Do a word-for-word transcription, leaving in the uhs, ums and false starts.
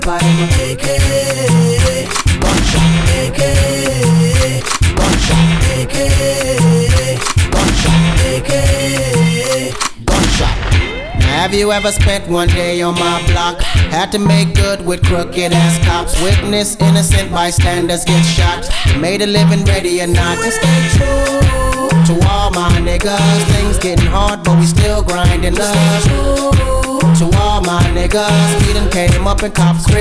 by him. A K, gunshot, A K, gunshot, A K, gunshot, A K, gunshot. Have you ever spent one day on my block? Had to make good with crooked ass cops. Witness innocent bystanders get shot. Made a living ready or not. And stay true to all my niggas. Things getting hard but we still grinding love. To all my niggas, we done came up in cops.